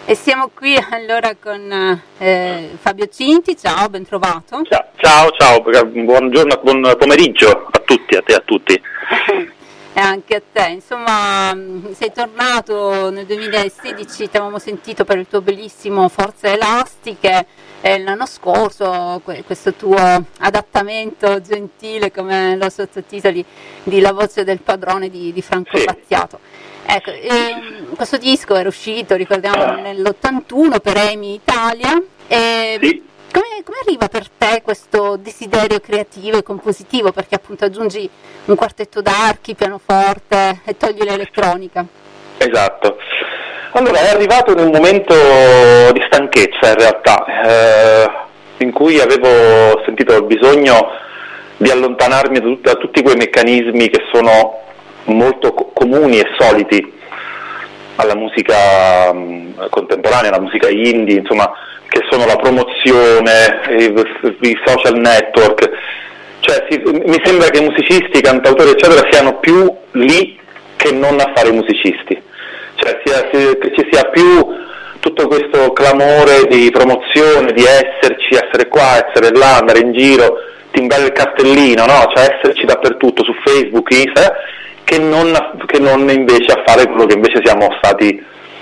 E siamo qui allora con Fabio Cinti, ciao, ben trovato. Ciao, buongiorno, buon pomeriggio a tutti, a te e a tutti. E anche a te, insomma, sei tornato nel 2016, ti avevamo sentito per il tuo bellissimo Forze Elastiche, e l'anno scorso questo tuo adattamento gentile, come lo sottotitoli, di La voce del padrone di Franco Battiato. Ecco, questo disco era uscito, ricordiamo, nell'81 per EMI Italia. Sì. Come arriva per te questo desiderio creativo e compositivo? Perché appunto aggiungi un quartetto d'archi, pianoforte e togli l'elettronica. Esatto. Allora, è arrivato in un momento di stanchezza in realtà, in cui avevo sentito il bisogno di allontanarmi da tutti quei meccanismi che sono molto comuni e soliti alla musica contemporanea, alla musica indie, insomma, che sono la promozione, i social network. Cioè mi sembra che i musicisti, i cantautori eccetera siano più lì che non a fare i musicisti, cioè che ci sia più tutto questo clamore di promozione, di essere qua, essere là, andare in giro, timbrare il cartellino, no? Cioè esserci dappertutto, su Facebook, Instagram, che non invece a fare quello che invece siamo stati,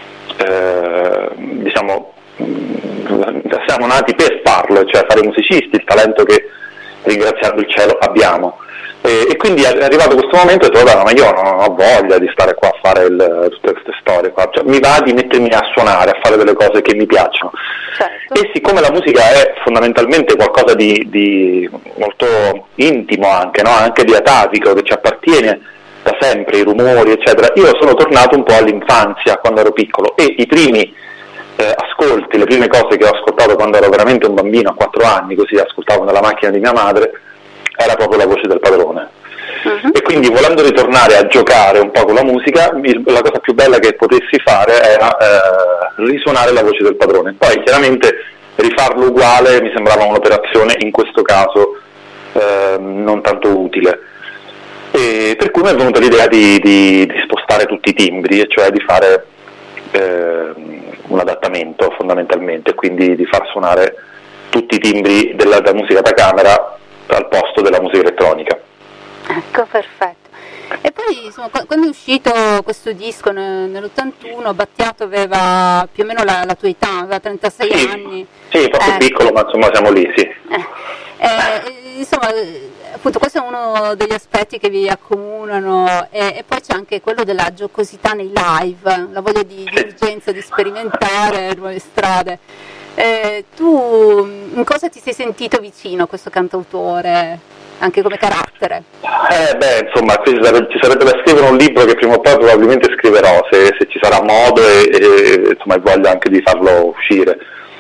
siamo nati per farlo, cioè fare musicisti, il talento che, ringraziando il cielo, abbiamo. E quindi è arrivato questo momento e ho detto, ma io non ho voglia di stare qua a fare tutte queste storie qua, cioè, mi va di mettermi a suonare, a fare delle cose che mi piacciono. Certo. E siccome la musica è fondamentalmente qualcosa di molto intimo anche, no? Anche di atavico, che ci appartiene da sempre, i rumori eccetera, io sono tornato un po' all'infanzia quando ero piccolo, e i primi ascolti, le prime cose che ho ascoltato quando ero veramente un bambino a 4 anni, così ascoltavo nella macchina di mia madre, era proprio La voce del padrone. Uh-huh. E quindi, volendo ritornare a giocare un po' con la musica, la cosa più bella che potessi fare era risuonare La voce del padrone. Poi chiaramente rifarlo uguale mi sembrava un'operazione in questo caso non tanto utile. E per cui mi è venuta l'idea di spostare tutti i timbri, e cioè di fare un adattamento fondamentalmente, quindi di far suonare tutti i timbri della musica da camera al posto della musica elettronica. Ecco, perfetto. E poi insomma, quando è uscito questo disco nell'81, Battiato aveva più o meno la tua età, aveva 36 anni. Sì, forse piccolo, ma insomma siamo lì, sì. Insomma, appunto questo è uno degli aspetti che vi accomunano, e poi c'è anche quello della giocosità nei live, la voglia di urgenza di sperimentare nuove strade. Tu in cosa ti sei sentito vicino a questo cantautore, anche come carattere? Insomma, ci sarebbe da scrivere un libro che prima o poi probabilmente scriverò, se ci sarà modo e insomma, voglio anche di farlo uscire.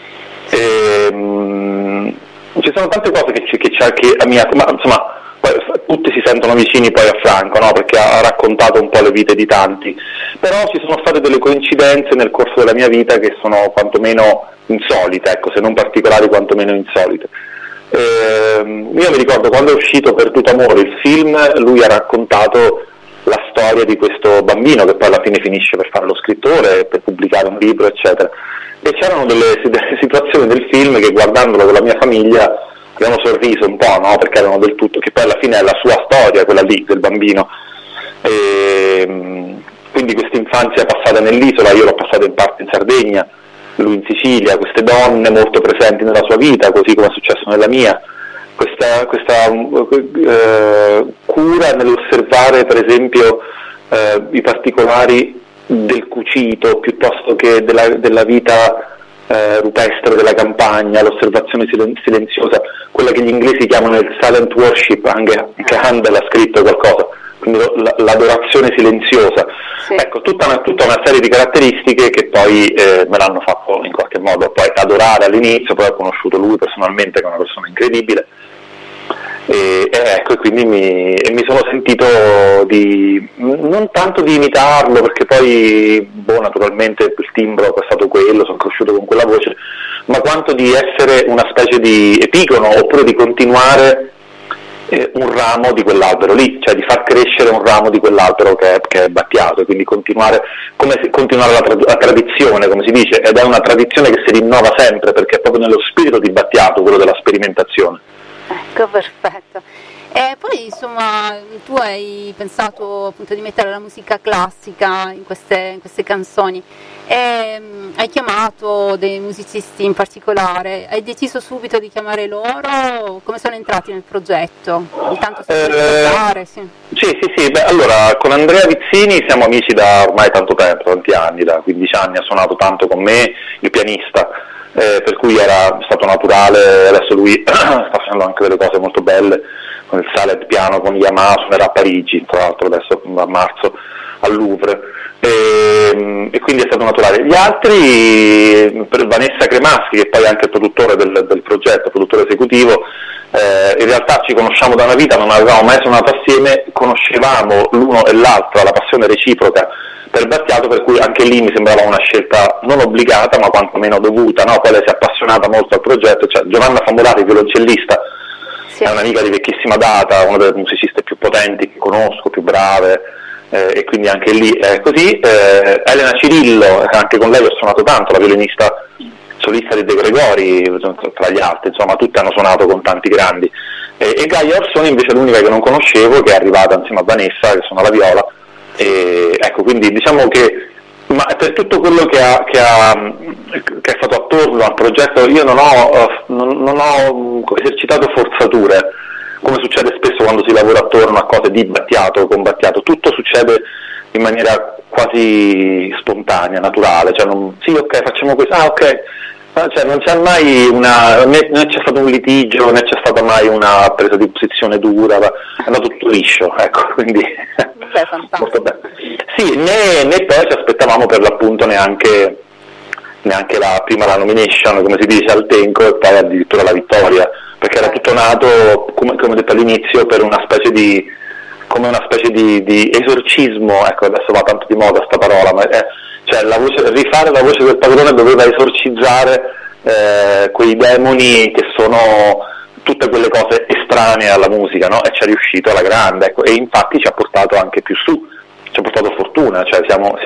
Ci sono tante cose ma insomma tutti si sentono vicini poi a Franco, no? Perché ha raccontato un po' le vite di tanti, però ci sono state delle coincidenze nel corso della mia vita che sono quantomeno insolite, ecco, se non particolari quantomeno insolite. Io mi ricordo quando è uscito Perduto amore, il film, lui ha raccontato la storia di questo bambino che poi alla fine finisce per fare lo scrittore, per pubblicare un libro eccetera, e c'erano delle situazioni del film che, guardandolo con la mia famiglia, abbiamo sorriso un po', no? Perché erano del tutto, che poi alla fine è la sua storia, quella lì del bambino, quindi questa infanzia passata nell'isola, io l'ho passata in parte in Sardegna, lui in Sicilia, queste donne molto presenti nella sua vita, così come è successo nella mia, questa cura nell'osservare per esempio i particolari del cucito piuttosto che della vita rupestre della campagna, l'osservazione silenziosa, quella che gli inglesi chiamano il silent worship, anche Handel ha scritto qualcosa, quindi l'adorazione silenziosa. Sì. Ecco, tutta una serie di caratteristiche che poi me l'hanno fatto in qualche modo poi adorare all'inizio, poi ho conosciuto lui personalmente, che è una persona incredibile, e quindi mi sono sentito non tanto di imitarlo, perché poi naturalmente il timbro è stato quello, sono cresciuto con quella voce, ma quanto di essere una specie di epigono, oppure di continuare un ramo di quell'albero lì, cioè di far crescere un ramo di quell'albero che è Battiato, e quindi continuare la tradizione, come si dice, ed è una tradizione che si rinnova sempre, perché è proprio nello spirito di Battiato quello della sperimentazione. Ecco, perfetto. E poi insomma tu hai pensato appunto di mettere la musica classica in queste canzoni e hai chiamato dei musicisti in particolare, hai deciso subito di chiamare loro? Come sono entrati nel progetto? Intanto sì. Sì, beh, allora con Andrea Vizzini siamo amici da ormai tanto tempo, tanti anni, da 15 anni, ha suonato tanto con me, il pianista, per cui era stato naturale. Adesso lui sta facendo anche delle cose molto belle con il Salad piano con Yamaha, suonerà a Parigi, tra l'altro adesso a marzo al Louvre, e quindi è stato naturale. Gli altri, per Vanessa Cremaschi, che poi è anche il produttore del progetto, produttore esecutivo, in realtà ci conosciamo da una vita, non avevamo mai suonato assieme, conoscevamo l'uno e l'altra, la passione reciproca per Battiato, per cui anche lì mi sembrava una scelta non obbligata ma quantomeno dovuta, no? Poi lei si è appassionata molto al progetto, cioè Giovanna Famolari, violoncellista, è un'amica di vecchissima data, una delle musiciste più potenti che conosco, più brave, e quindi anche lì è così. Elena Cirillo, anche con lei ho suonato tanto, la violinista solista di De Gregori, tra gli altri, insomma tutti hanno suonato con tanti grandi. E Gaia Orsoni invece è l'unica che non conoscevo, che è arrivata insieme a Vanessa, che suona la viola, e ecco, quindi diciamo che per tutto quello che è stato attorno al progetto io non ho esercitato forzature, come succede spesso quando si lavora attorno a cose di Battiato, con Battiato, tutto succede in maniera quasi spontanea, naturale, cioè sì, ok, facciamo questo, ok, cioè non c'è mai né c'è stato un litigio, né c'è stata mai una presa di posizione dura, è andato tutto liscio, ecco, quindi molto bene. Sì, né poi ci aspettavamo per l'appunto neanche prima la nomination, come si dice, al Tenco, e poi addirittura la vittoria, perché era tutto nato, come ho detto all'inizio, per una specie di esorcismo, ecco, adesso va tanto di moda sta parola, ma cioè rifare la voce del padrone doveva esorcizzare quei demoni che sono tutte quelle cose estranee alla musica, no? E ci è riuscito alla grande, ecco, e infatti ci ha portato anche più su, ci ha portato fortuna, cioè siamo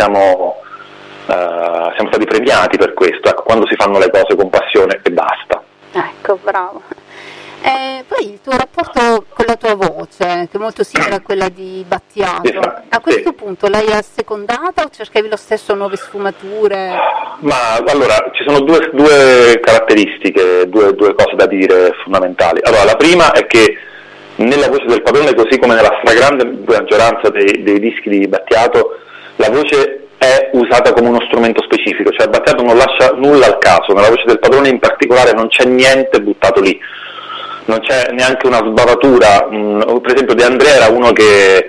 stati premiati per questo, ecco, quando si fanno le cose con passione e basta. Ecco, bravo. Poi il tuo rapporto con la tua voce, che è molto simile a quella di Battiato, a questo punto l'hai assecondata o cercavi lo stesso nuove sfumature? Ma allora, ci sono due caratteristiche, due cose da dire fondamentali. Allora, la prima è che nella voce del padrone, così come nella stragrande maggioranza dei dischi di Battiato, la voce è usata come uno strumento specifico, cioè Battiato non lascia nulla al caso, nella voce del padrone in particolare non c'è niente buttato lì, non c'è neanche una sbavatura. Per esempio De André era uno che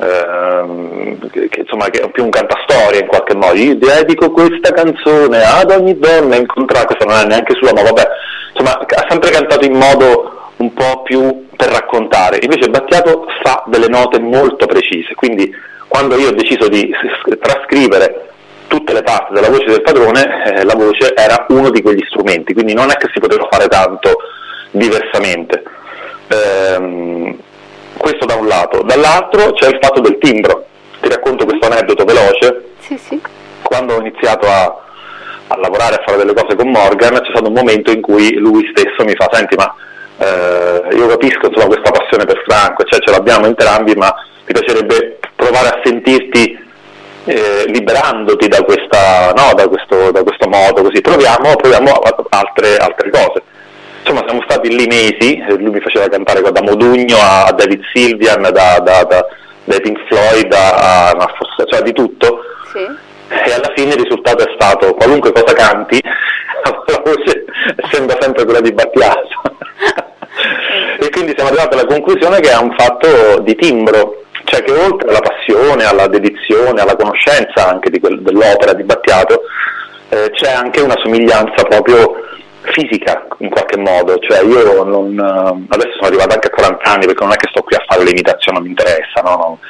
insomma che è più un cantastorie in qualche modo, io dedico questa canzone ad ogni donna incontrata, questa non è neanche sua, ma vabbè, insomma ha sempre cantato in modo un po' più per raccontare, invece Battiato fa delle note molto precise, quindi quando io ho deciso di trascrivere tutte le parti della voce del padrone, la voce era uno di quegli strumenti, quindi non è che si poteva fare tanto diversamente. Questo da un lato. Dall'altro c'è il fatto del timbro. Ti racconto questo aneddoto veloce. Sì. Quando ho iniziato a lavorare, a fare delle cose con Morgan, c'è stato un momento in cui lui stesso mi fa: senti, ma io capisco insomma questa passione per Franco, cioè ce l'abbiamo entrambi, ma mi piacerebbe provare a sentirti liberandoti da questo modo, così proviamo altre cose. Insomma, siamo stati lì mesi, lui mi faceva cantare da Modugno a David Sylvian, dai Pink Floyd cioè di tutto, sì. E alla fine il risultato è stato: qualunque cosa canti, la voce sembra sempre quella di Battiato. E quindi siamo arrivati alla conclusione che è un fatto di timbro, cioè che oltre alla passione, alla dedizione, alla conoscenza anche dell'opera di Battiato, c'è anche una somiglianza proprio fisica in qualche modo, cioè io adesso sono arrivato anche a 40 anni, perché non è che sto qui a fare l'imitazione, non mi interessa, no?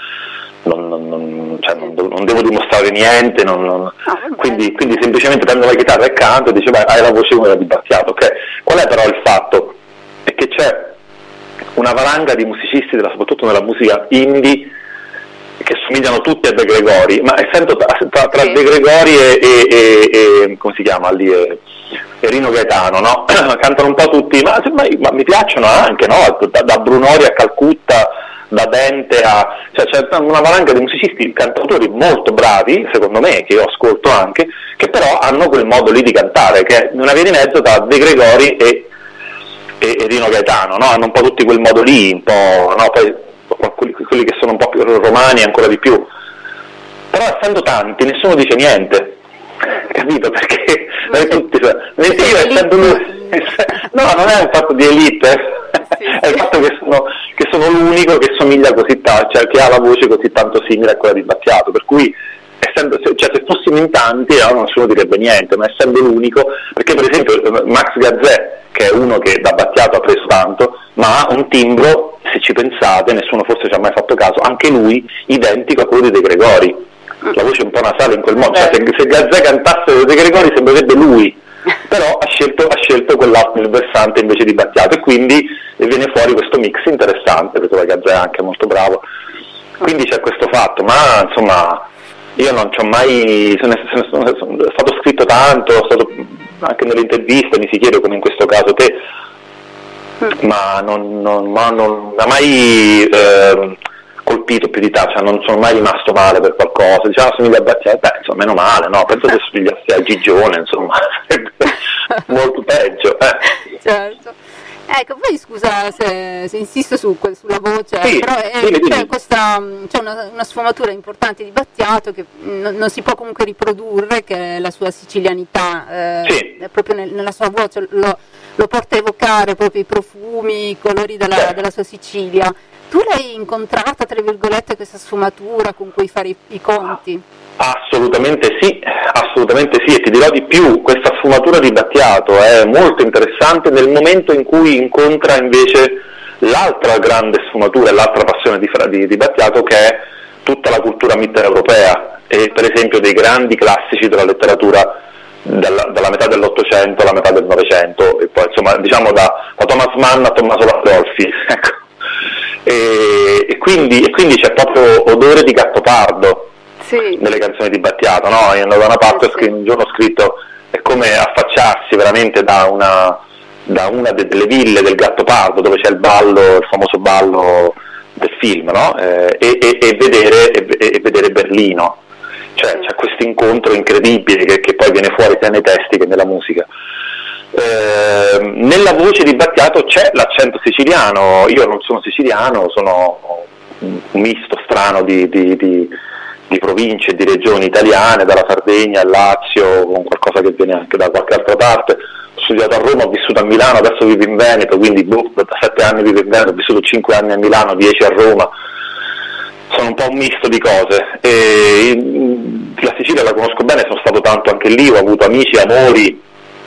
Non devo dimostrare niente, quindi semplicemente prendo la chitarra e canto, e dice: beh, hai la voce come la di Battiato, ok? Qual è però il fatto? È che c'è una valanga di musicisti, soprattutto nella musica indie, che somigliano tutti a De Gregori, ma essendo tra De Gregori e come si chiama lì, e Rino Gaetano, no? Cantano un po' tutti, ma mi piacciono anche, no? Da Brunori a Calcutta, da Dente a... cioè c'è una valanga di musicisti, cantautori molto bravi, secondo me, che io ascolto anche, che però hanno quel modo lì di cantare, che è una via di mezzo tra De Gregori e Rino Gaetano, no? Hanno un po' tutti quel modo lì, un po', no? Poi quelli che sono un po' più romani ancora di più, però essendo tanti nessuno dice niente, capito? Perché tutti, io essendo lui, no, non è un fatto di elite, è il fatto che sono l'unico che somiglia così tanto, cioè che ha la voce così tanto simile a quella di Battiato, per cui se fossimo in tanti nessuno direbbe niente, ma essendo l'unico, perché per esempio Max Gazzè, che è uno che da Battiato ha preso tanto, ma ha un timbro, se ci pensate, nessuno forse ci ha mai fatto caso, anche lui identico a quello di De Gregori, la voce un po' nasale in quel modo, cioè se Gazzè cantasse De Gregori sembrerebbe lui, però ha scelto quell'altro, il versante invece di Battiato, e quindi viene fuori questo mix interessante, perché Gazzè è anche molto bravo, quindi c'è questo fatto, ma insomma io non c'ho mai, sono stato scritto tanto, anche nelle interviste mi si chiede, come in questo caso te, ma non ha mai colpito più di te, cioè non sono mai rimasto male per qualcosa, diciamo somiglia a Battiato, insomma meno male, no? Penso che somigliassi a Gigione, insomma, molto peggio. Certo. Ecco, poi scusa se insisto sulla voce, sì, però c'è una sfumatura importante di Battiato che non si può comunque riprodurre, che è la sua sicilianità, proprio nella sua voce, lo porta a evocare proprio i profumi, i colori della sua Sicilia. Tu l'hai incontrata, tra virgolette, questa sfumatura con cui fare i conti? Assolutamente sì, e ti dirò di più, questa sfumatura di Battiato è molto interessante nel momento in cui incontra invece l'altra grande sfumatura e l'altra passione di Battiato, che è tutta la cultura mitteleuropea, e per esempio dei grandi classici della letteratura dalla metà dell'Ottocento alla metà del Novecento, e poi insomma diciamo da Thomas Mann a Tommaso Landolfi, ecco. E quindi c'è proprio odore di Gattopardo nelle canzoni di Battiato, no? Io andavo da una parte un giorno ho scritto, è come affacciarsi veramente da una delle ville del Gattopardo, dove c'è il famoso ballo del film, no? E vedere Berlino, cioè c'è questo incontro incredibile che poi viene fuori sia nei testi che nella musica. Nella voce di Battiato c'è l'accento siciliano, io non sono siciliano, sono un misto strano di province e di regioni italiane, dalla Sardegna al Lazio, con qualcosa che viene anche da qualche altra parte. Ho studiato a Roma, ho vissuto a Milano, adesso vivo in Veneto, quindi da 7 anni vivo in Veneto, ho vissuto 5 anni a Milano, 10 a Roma, sono un po' un misto di cose. La Sicilia la conosco bene, sono stato tanto anche lì, ho avuto amici, amori,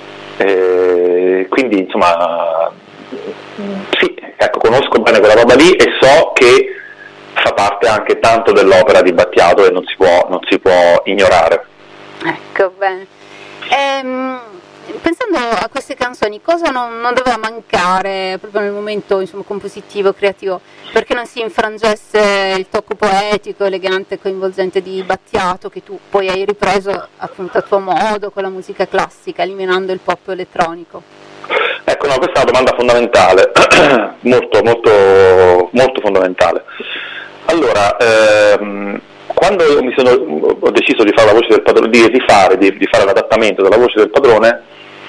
quindi insomma sì, ecco, conosco bene quella roba lì e so che fa parte anche tanto dell'opera di Battiato e non si può ignorare. Ecco, bene. Pensando a queste canzoni, cosa non doveva mancare proprio nel momento, insomma, compositivo, creativo, perché non si infrangesse il tocco poetico, elegante e coinvolgente di Battiato, che tu poi hai ripreso appunto a tuo modo con la musica classica, eliminando il pop elettronico? Ecco, no, questa è una domanda fondamentale, molto, molto, molto fondamentale. Allora, quando ho deciso di fare la voce del padrone, di fare l'adattamento della voce del padrone,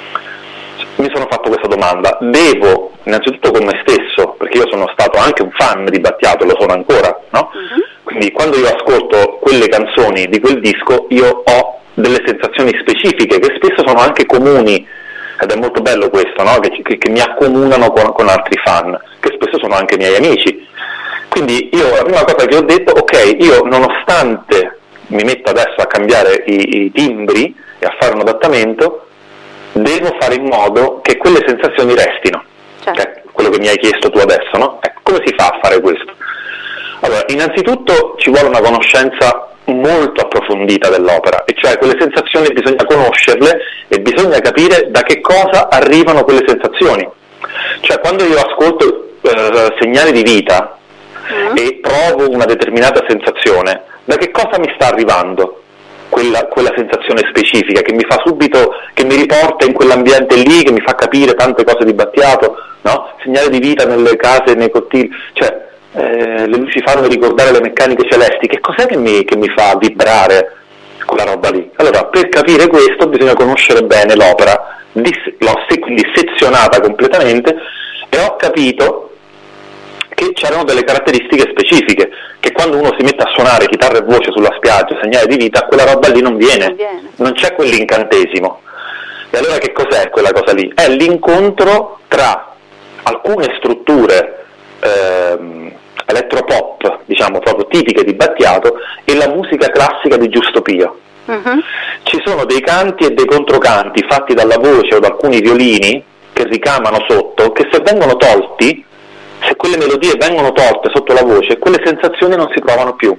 mi sono fatto questa domanda: devo, innanzitutto con me stesso, perché io sono stato anche un fan di Battiato, lo sono ancora, no? Quindi quando io ascolto quelle canzoni di quel disco, io ho delle sensazioni specifiche che spesso sono anche comuni, ed è molto bello questo, no? Che mi accomunano con altri fan, che spesso sono anche miei amici. Quindi io, la prima cosa che ho detto, ok, io nonostante mi metto adesso a cambiare i timbri e a fare un adattamento, devo fare in modo che quelle sensazioni restino, certo. Quello che mi hai chiesto tu adesso, no? Come si fa a fare questo? Allora, innanzitutto ci vuole una conoscenza molto approfondita dell'opera, e cioè quelle sensazioni bisogna conoscerle e bisogna capire da che cosa arrivano quelle sensazioni. Cioè quando io ascolto segnali di vita e provo una determinata sensazione, da che cosa mi sta arrivando quella sensazione specifica che mi fa subito, che mi riporta in quell'ambiente lì, che mi fa capire tante cose di Battiato, no? Segnale di vita nelle case, nei cortili, cioè le luci fanno ricordare le meccaniche celesti, che cos'è che mi fa vibrare quella roba lì? Allora, per capire questo bisogna conoscere bene l'opera, l'ho quindi sezionata completamente e ho capito che c'erano delle caratteristiche specifiche, che quando uno si mette a suonare chitarra e voce sulla spiaggia, segnale di vita, quella roba lì non viene. Non c'è quell'incantesimo. E allora che cos'è quella cosa lì? È l'incontro tra alcune strutture elettropop, diciamo proprio tipiche di Battiato, e la musica classica di Giusto Pio. Ci sono dei canti e dei controcanti fatti dalla voce o da alcuni violini che ricamano sotto, che se vengono tolti, se quelle melodie vengono tolte sotto la voce, quelle sensazioni non si provano più,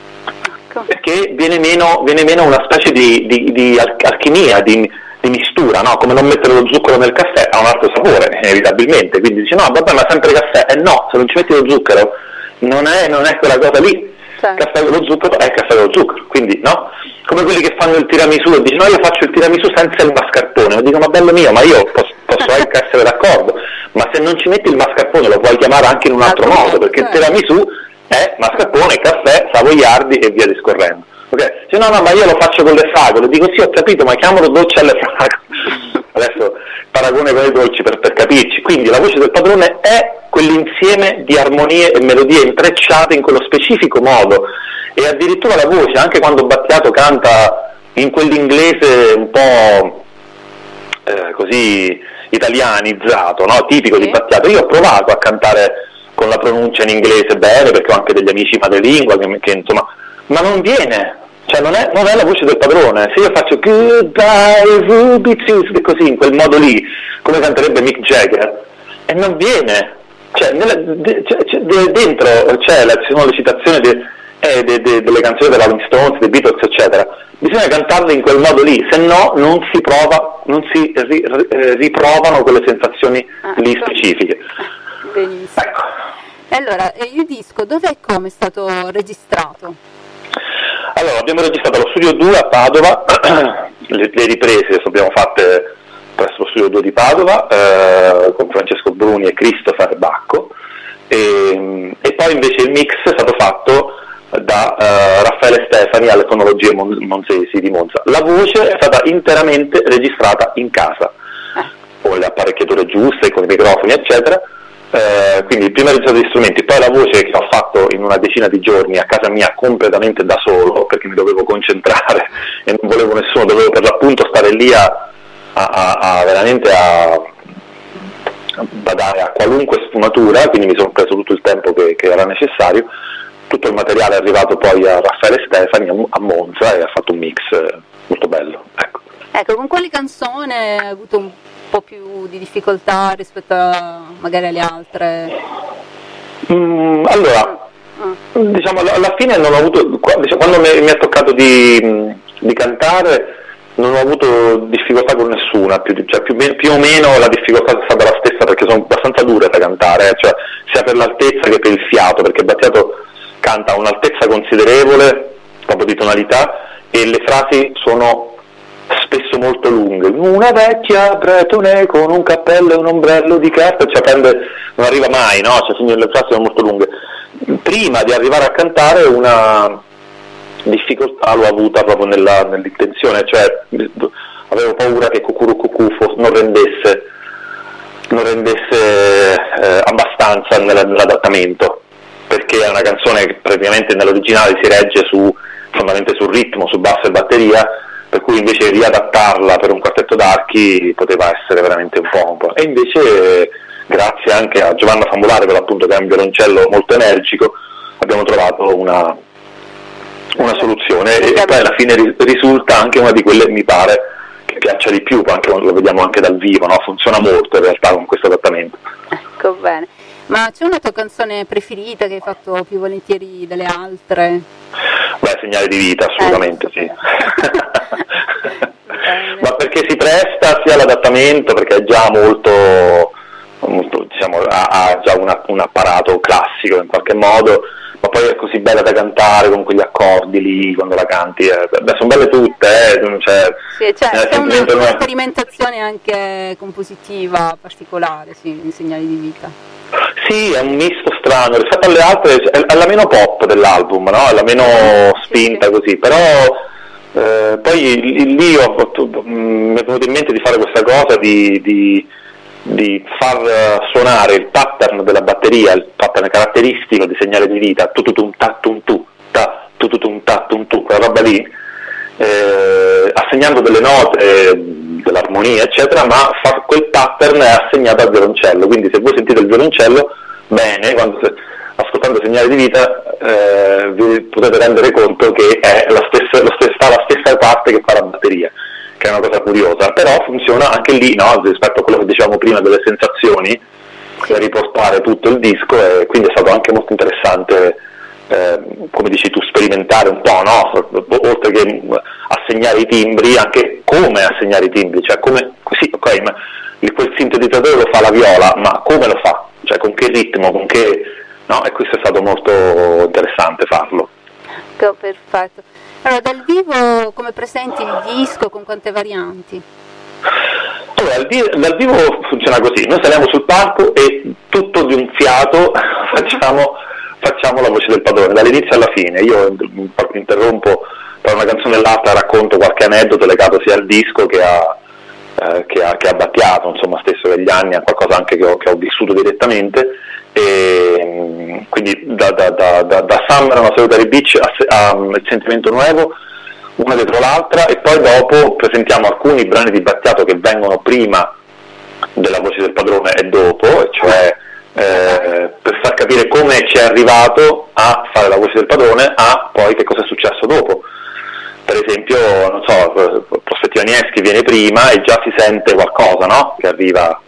perché viene meno una specie di alchimia, di mistura, no? Come non mettere lo zucchero nel caffè, ha un altro sapore, inevitabilmente, quindi dici no, vabbè, ma sempre caffè, no, se non ci metti lo zucchero non è quella cosa lì, caffè con lo zucchero è caffè con lo zucchero, quindi no? Come quelli che fanno il tiramisù e dicono no, io faccio il tiramisù senza il mascarpone, e dico ma bello mio, ma io posso anche essere d'accordo, ma se non ci metti il mascarpone lo puoi chiamare anche in un altro modo, perché il tiramisù è mascarpone, caffè, savoiardi e via discorrendo. Okay? Dice no, ma io lo faccio con le fragole, dico sì, ho capito, ma chiamalo dolce alle fragole. Adesso paragone con i dolci per capirci, quindi la voce del padrone è quell'insieme di armonie e melodie intrecciate in quello specifico modo, e addirittura la voce, anche quando Battiato canta in quell'inglese un po' così italianizzato, no? Tipico di Battiato, io ho provato a cantare con la pronuncia in inglese bene, perché ho anche degli amici madrelingua che insomma, ma non viene, cioè non è la voce del padrone. Se io faccio goodbye Ruby Tuesday così, in quel modo lì, come canterebbe Mick Jagger, e non viene, cioè dentro ci sono le citazioni delle canzoni della Rolling Stones, dei Beatles eccetera, bisogna cantarle in quel modo lì, se no non si riprovano quelle sensazioni lì specifiche. Benissimo. Ecco. Allora, il disco dov'è e come è stato registrato? Allora, abbiamo registrato allo Studio 2 a Padova, le riprese le abbiamo fatte presso lo Studio 2 di Padova, con Francesco Bruni e Christopher Bacco, e poi invece il mix è stato fatto da Raffaele Stefani alle Fonologie Monzesi di Monza. La voce è stata interamente registrata in casa, con le apparecchiature giuste, con i microfoni eccetera, quindi prima registrato gli strumenti, poi la voce che ho fatto in una decina di giorni a casa mia completamente da solo, perché mi dovevo concentrare e non volevo nessuno, dovevo per l'appunto stare lì veramente a badare a qualunque sfumatura, quindi mi sono preso tutto il tempo che era necessario. Tutto il materiale è arrivato poi a Raffaele Stefani a Monza e ha fatto un mix molto bello. Ecco, con quali canzoni hai avuto un po' più di difficoltà rispetto magari alle altre? Allora, diciamo alla fine non ho avuto, quando mi è toccato di cantare non ho avuto difficoltà con nessuna, più o meno la difficoltà è stata la stessa, perché sono abbastanza dure da cantare, cioè sia per l'altezza che per il fiato, perché Battiato canta a un'altezza considerevole proprio di tonalità e le frasi sono spesso molto lunghe. Una vecchia bretone con un cappello e un ombrello di carta, cioè non arriva mai, no? Cioè, le frasi sono molto lunghe. Prima di arrivare a cantare una difficoltà l'ho avuta proprio nell'intenzione, cioè avevo paura che Cucurucucù non rendesse abbastanza nell'adattamento, perché è una canzone che praticamente nell'originale si regge fondamentalmente sul ritmo, su basso e batteria, per cui invece riadattarla per un quartetto d'archi poteva essere veramente un po'. E invece grazie anche a Giovanna Famulare, per l'appunto, che è un violoncello molto energico, abbiamo trovato una soluzione e poi alla fine risulta anche una di quelle, mi pare, che piaccia di più, anche quando lo vediamo anche dal vivo, no? Funziona molto in realtà con questo adattamento. Ecco, bene. Ma c'è una tua canzone preferita che hai fatto più volentieri delle altre? Beh, Segnali di vita, assolutamente sì. Ma perché si presta sia all'adattamento, perché è già molto diciamo, ha già un apparato classico in qualche modo, ma poi è così bella da cantare con quegli accordi lì quando la canti, sono belle tutte, cioè, sì, c'è una sperimentazione anche compositiva particolare, sì, in Segnali di Vita. Sì, è un misto strano, rispetto alle altre è la meno pop dell'album, no? È la meno spinta, sì. Così, però poi lì mi è venuto in mente di fare questa cosa di far suonare il pattern della batteria, il pattern caratteristico di Segnale di Vita, tu-tu-tum, ta-tum-tu, tu-tu-tum, ta-tum-tu, quella roba lì, assegnando delle note, dell'armonia eccetera, ma quel pattern è assegnato al violoncello, quindi se voi sentite il violoncello bene, ascoltando Segnale di Vita vi potete rendere conto che è la stessa parte che fa la batteria, che è una cosa curiosa, però funziona anche lì, no? Rispetto a quello che dicevamo prima delle sensazioni, per riportare tutto il disco, e quindi è stato anche molto interessante, come dici tu, sperimentare un po', no? Oltre che assegnare i timbri, anche come assegnare i timbri, cioè come, sì, ok, ma quel sintetizzatore lo fa la viola, ma come lo fa? Cioè con che ritmo, con che... no? E questo è stato molto interessante farlo. Ecco, perfetto. Allora, dal vivo come presenti il disco, con quante varianti? Allora, dal vivo funziona così, noi saliamo sul palco e tutto di un fiato facciamo la voce del padrone, dall'inizio alla fine. Io interrompo per una canzone e l'altra, racconto qualche aneddoto legato sia al disco che a Battiato, insomma, stesso degli anni, a qualcosa anche che ho vissuto direttamente, e quindi da Summer a una Solitary Beach a Il Sentimento Nuevo, una dietro l'altra, e poi dopo presentiamo alcuni brani di Battiato che vengono prima della voce del padrone e dopo, e cioè per far capire come ci è arrivato a fare la voce del padrone, a poi che cosa è successo dopo. Per esempio, non so, Prospettiva Nieschi viene prima e già si sente qualcosa, no? Che arriva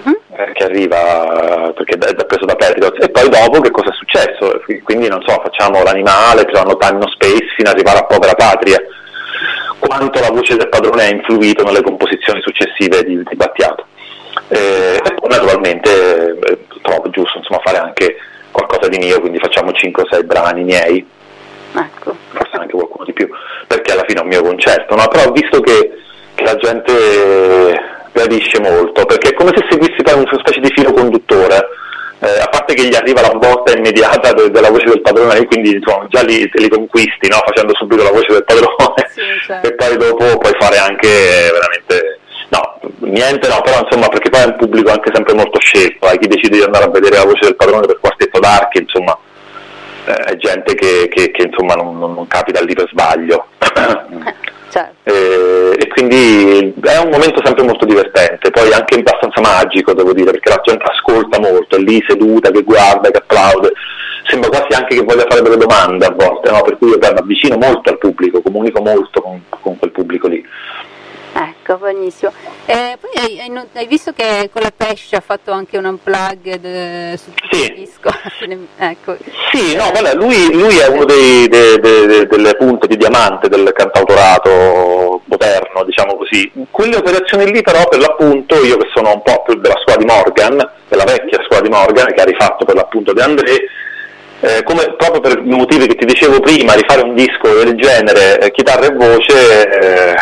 perché è preso da Petriot, e poi dopo che cosa è successo, quindi non so, facciamo L'Animale, No Time No Space, fino ad arrivare a Povera Patria, quanto la voce del padrone ha influito nelle composizioni successive di Battiato. E poi naturalmente trovo giusto, insomma, fare anche qualcosa di mio, quindi facciamo 5 o 6 brani miei, ecco, forse anche qualcuno di più, perché alla fine è un mio concerto, no? Però ho visto che la gente gradisce molto, perché è come se seguissi poi una specie di filo conduttore, a parte che gli arriva la botta immediata della voce del padrone, quindi insomma, già li conquisti, no? Facendo subito la voce del padrone, sì, certo. E poi dopo puoi fare anche veramente, no, niente, no, però insomma, perché poi è un pubblico anche sempre molto scelto, chi decide di andare a vedere la voce del padrone per Quartetto d'Archi, insomma, è gente che insomma non capita lì per sbaglio. Certo. E quindi è un momento sempre molto divertente, poi anche abbastanza magico, devo dire, perché la gente ascolta molto, è lì seduta, che guarda, che applaude, sembra quasi anche che voglia fare delle domande a volte, no? Per cui io mi avvicino molto al pubblico, comunico molto con quel pubblico lì. Ecco, benissimo. Poi hai visto che con la Pesce ha fatto anche un unplugged su tutto il disco? Ecco. Sì, no, guarda, lui è uno delle punte di diamante del cantautorato moderno, diciamo così. Quelle operazioni lì però, per l'appunto, io che sono un po' più della scuola di Morgan, della vecchia scuola di Morgan, che ha rifatto per l'appunto De André, come proprio per i motivi che ti dicevo prima, rifare un disco del genere, chitarra e voce...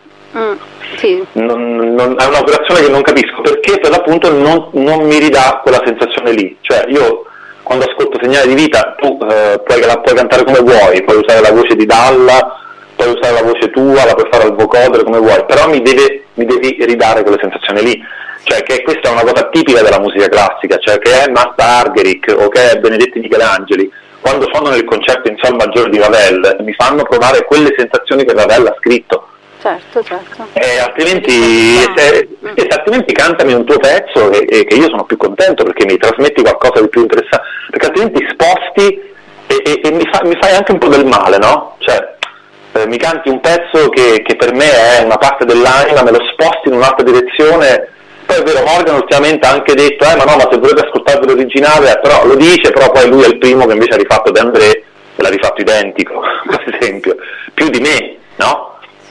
Sì. È un'operazione che non capisco, perché per l'appunto non mi ridà quella sensazione lì, cioè io quando ascolto Segnale di Vita tu puoi cantare come vuoi, puoi usare la voce di Dalla, puoi usare la voce tua, la puoi fare al vocoder come vuoi, però mi devi ridare quelle sensazioni lì, cioè che questa è una cosa tipica della musica classica, cioè che è Marta Argerich o che è Benedetti Michelangeli, quando suonano il concerto in Sol maggiore di Ravel mi fanno provare quelle sensazioni che Ravel ha scritto. Certo. Altrimenti cantami un tuo pezzo che io sono più contento, perché mi trasmetti qualcosa di più interessante, perché altrimenti sposti e mi fai anche un po' del male, no? Cioè mi canti un pezzo che per me è una parte dell'anima, me lo sposti in un'altra direzione. Poi è vero, Morgan ultimamente ha anche detto ma se volete ascoltare l'originale, però lo dice, però poi lui è il primo che invece ha rifatto De André e l'ha rifatto identico, per esempio, più di me, no? Sì.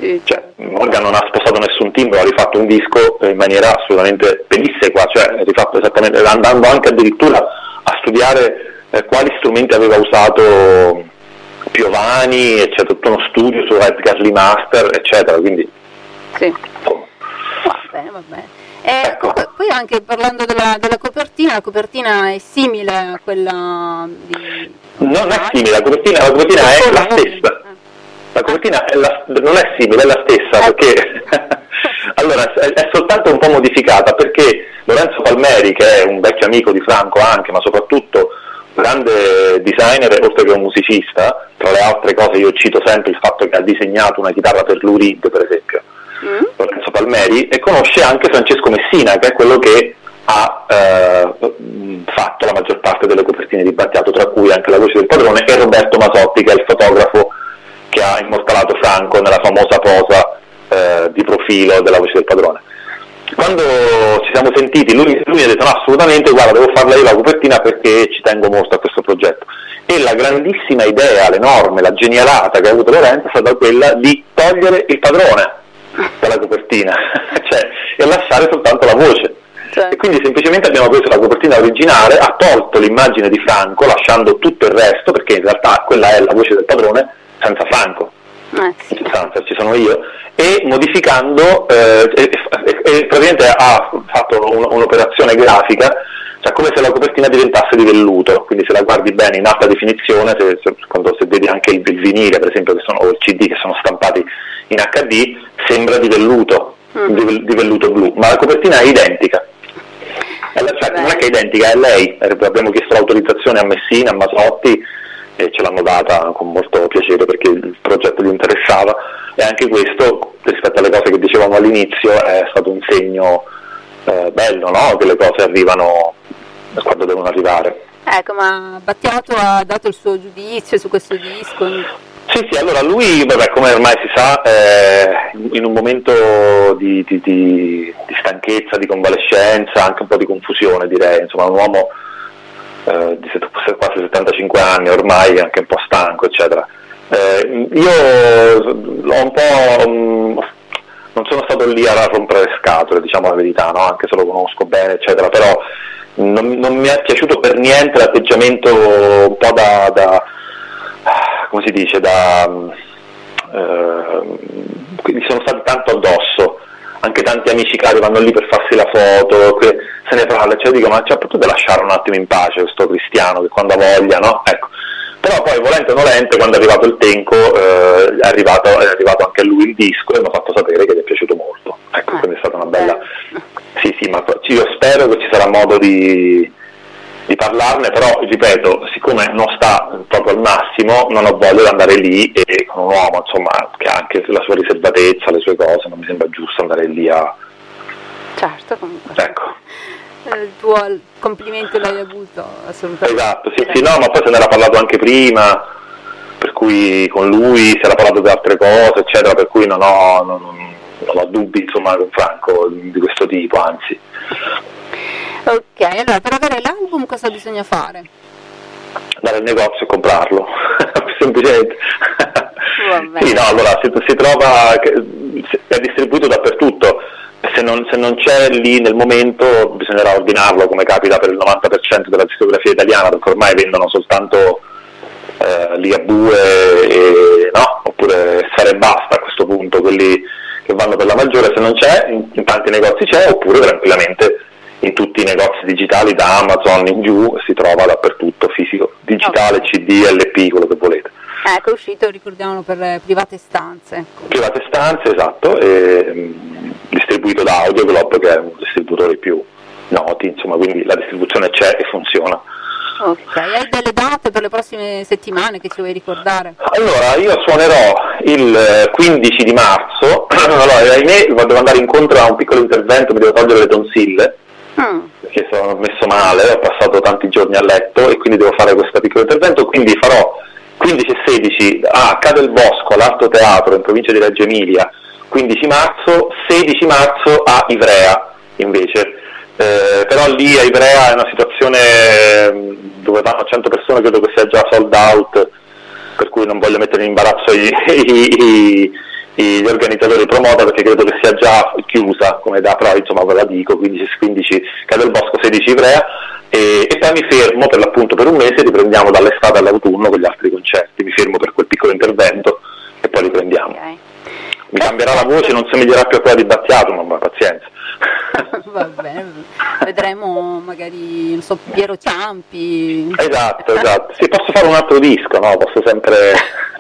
Sì. Cioè, Morgan non ha spostato nessun timbro, ha rifatto un disco in maniera assolutamente pedissequa, cioè ha rifatto esattamente, andando anche addirittura a studiare quali strumenti aveva usato Piovani, e c'è tutto uno studio su Edgar Lee Master, eccetera, quindi sì. Va bene. Ecco. Poi anche parlando della copertina, la copertina è simile a quella di... Non è simile, la copertina è la stessa. La copertina non è simile, è la stessa, perché allora è soltanto un po' modificata, perché Lorenzo Palmeri, che è un vecchio amico di Franco anche, ma soprattutto grande designer oltre che un musicista, tra le altre cose io cito sempre il fatto che ha disegnato una chitarra per Lou Reed, per esempio, Lorenzo Palmeri, e conosce anche Francesco Messina, che è quello che ha fatto la maggior parte delle copertine di Battiato, tra cui anche La voce del padrone, e Roberto Masotti, che è il fotografo che ha immortalato Franco nella famosa posa di profilo della voce del padrone. Quando ci siamo sentiti, lui mi ha detto: no, assolutamente, guarda, devo farla io la copertina perché ci tengo molto a questo progetto. E la grandissima idea, l'enorme, la genialata che ha avuto Lorenzo è stata quella di togliere il padrone dalla copertina, cioè, e lasciare soltanto la voce. E quindi semplicemente abbiamo preso la copertina originale, ha tolto l'immagine di Franco, lasciando tutto il resto, perché in realtà quella è la voce del padrone senza Franco, in sostanza ci sono io, e modificando, e praticamente ha fatto un'operazione grafica, cioè come se la copertina diventasse di velluto, quindi se la guardi bene in alta definizione, se vedi anche il vinile per esempio, o il CD che sono stampati in HD, sembra di velluto, di velluto blu, ma la copertina è identica. Cioè, non è che è identica, è lei. Abbiamo chiesto l'autorizzazione a Messina, a Masotti, e ce l'hanno data con molto piacere perché il progetto gli interessava, e anche questo, rispetto alle cose che dicevamo all'inizio, è stato un segno bello, no? Che le cose arrivano quando devono arrivare. Ecco, ma Battiato ha dato il suo giudizio su questo disco? Sì, allora lui, come ormai si sa, in un momento di stanchezza, di convalescenza, anche un po' di confusione, direi, insomma, un uomo di quasi 75 anni, ormai anche un po' stanco, eccetera. Io l'ho un po', non sono stato lì a rompere le scatole, diciamo la verità, no? Anche se lo conosco bene, eccetera, però non mi è piaciuto per niente l'atteggiamento un po' come si dice, quindi sono stati tanto addosso, anche tanti amici cari vanno lì per farsi la foto, se ne parla, cioè dico, ma c'è potuto lasciare un attimo in pace questo Cristiano che quando ha voglia, no? Ecco. Però poi volente o nolente, quando è arrivato il Tenco, è arrivato anche a lui il disco e mi ha fatto sapere che gli è piaciuto molto. Ecco, quindi è stata una bella... Sì, ma io spero che ci sarà modo di parlarne, però ripeto, siccome non sta proprio al massimo, non ho voglia di andare lì, e con un uomo, insomma, che ha anche la sua riservatezza, le sue cose, non mi sembra giusto andare lì a... Certo, comunque. Ecco. Il tuo complimento l'hai avuto, assolutamente. Esatto, sì, no, ma poi se ne era parlato anche prima, per cui con lui si era parlato di altre cose, eccetera, per cui non ho dubbi, insomma, con Franco di questo tipo, anzi. Ok, allora per avere l'album cosa bisogna fare? Andare al negozio e comprarlo, semplicemente. Sì, no, allora si trova, è distribuito dappertutto. Se non c'è lì nel momento bisognerà ordinarlo, come capita per il 90% della discografia italiana, perché ormai vendono soltanto Ligabue, no? Oppure Sfera e Basta a questo punto, quelli che vanno per la maggiore. Se non c'è, in tanti negozi c'è, oppure tranquillamente in tutti i negozi digitali, da Amazon in giù, si trova dappertutto, fisico, digitale, CD, LP, quello che volete. Ecco, è uscito, ricordiamolo, per Private Stanze. Private Stanze, esatto, e distribuito da Audioglob, che è uno dei distributori più noti, insomma, quindi la distribuzione c'è e funziona. Ok, hai delle date per le prossime settimane che ci vuoi ricordare? Allora, io suonerò il 15 di marzo, allora, ahimè, devo andare incontro a un piccolo intervento, mi devo togliere le tonsille, perché sono messo male, ho passato tanti giorni a letto e quindi devo fare questo piccolo intervento, quindi farò 15 e 16 a Ca del Bosco, all'Alto Teatro, in provincia di Reggio Emilia, 15 marzo, 16 marzo a Ivrea invece, però lì a Ivrea è una situazione dove vanno 100 persone, credo che sia già sold out, per cui non voglio mettere in imbarazzo i gli organizzatori promoter, perché credo che sia già chiusa come da, però insomma ve la dico, 15 Caio del Bosco, 16 Ivrea, e poi mi fermo per l'appunto per un mese, riprendiamo dall'estate all'autunno con gli altri concerti, mi fermo per quel piccolo intervento e poi riprendiamo. Okay. Mi cambierà la voce, non somiglierà più a quella di Battiato, ma pazienza. Va bene, vedremo magari, non so, Piero Ciampi. Esatto, sì, posso fare un altro disco, no? Posso sempre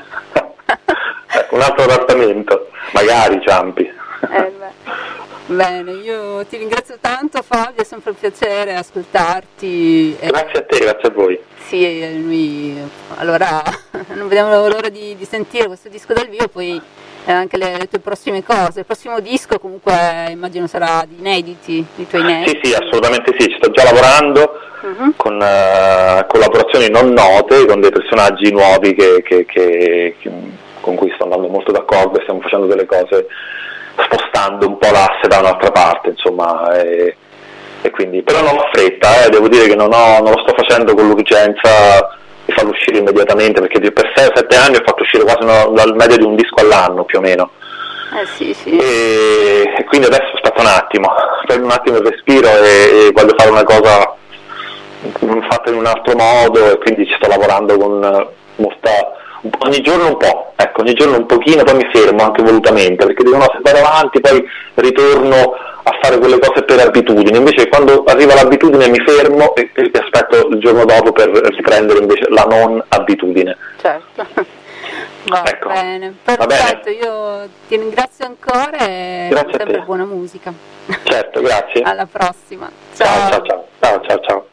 un altro adattamento, magari Ciampi. Bene, io ti ringrazio tanto Fabio, è sempre un piacere ascoltarti. Grazie a te, grazie a voi. Sì, noi allora non vediamo l'ora di sentire questo disco dal vivo, poi anche le tue prossime cose. Il prossimo disco comunque immagino sarà di inediti, i tuoi inediti. Sì, assolutamente sì, ci sto già lavorando con collaborazioni non note, con dei personaggi nuovi con cui sto andando molto d'accordo e stiamo facendo delle cose spostando un po' l'asse da un'altra parte, insomma, e quindi, però non ho fretta, devo dire che non lo sto facendo con l'urgenza di farlo uscire immediatamente, perché per 6 o 7 anni ho fatto uscire quasi dal medio di un disco all'anno più o meno. Sì. E quindi adesso aspetta un attimo, prendo un attimo il respiro e voglio fare una cosa fatta in un altro modo, e quindi ci sto lavorando con molta. Ogni giorno un po', ecco, ogni giorno un pochino, poi mi fermo anche volutamente, perché dico no, se vado avanti poi ritorno a fare quelle cose per abitudine, invece quando arriva l'abitudine mi fermo e aspetto il giorno dopo per riprendere invece la non abitudine. Certo, Ecco. Bene, perfetto, io ti ringrazio ancora e grazie sempre buona musica. Certo, grazie. Alla prossima. Ciao.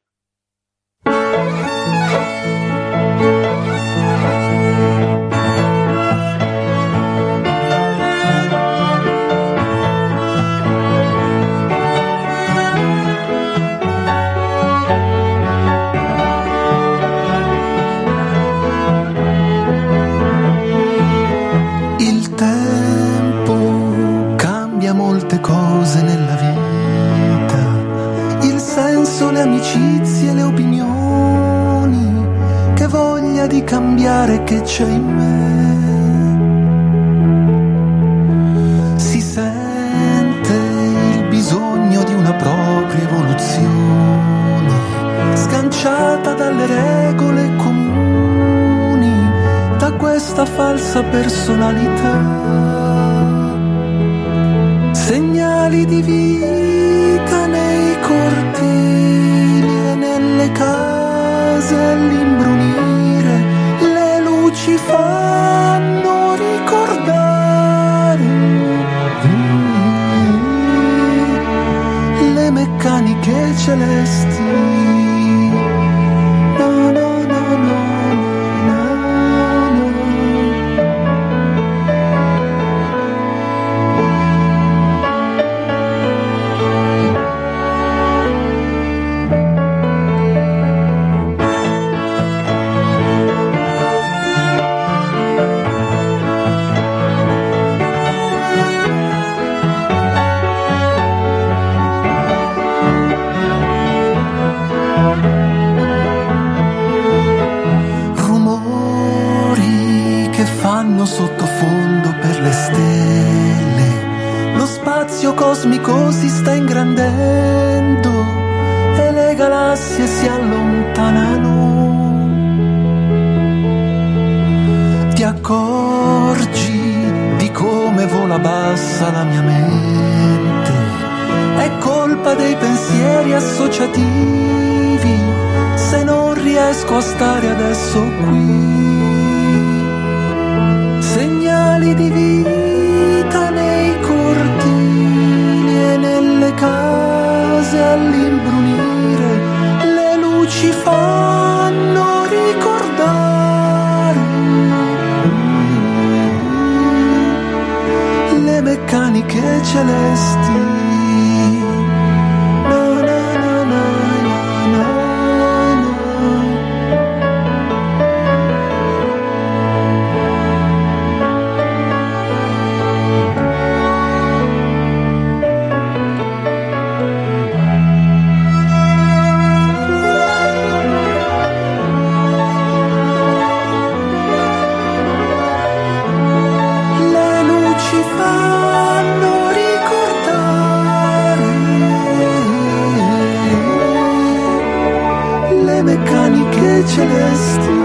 Molte cose nella vita, il senso, le amicizie, le opinioni, che voglia di cambiare che c'è in me. Si sente il bisogno di una propria evoluzione, sganciata dalle regole comuni, da questa falsa personalità. Segnali di vita nei cortili e nelle case all'imbrunire, le luci fanno ricordare le meccaniche celesti. Sottofondo per le stelle, lo spazio cosmico si sta ingrandendo e le galassie si allontanano. Ti accorgi di come vola bassa la mia mente, è colpa dei pensieri associativi se non riesco a stare adesso qui. Segnali di vita nei cortili e nelle case all'imbrunire, le luci fanno ricordare le meccaniche celesti. Le celesti.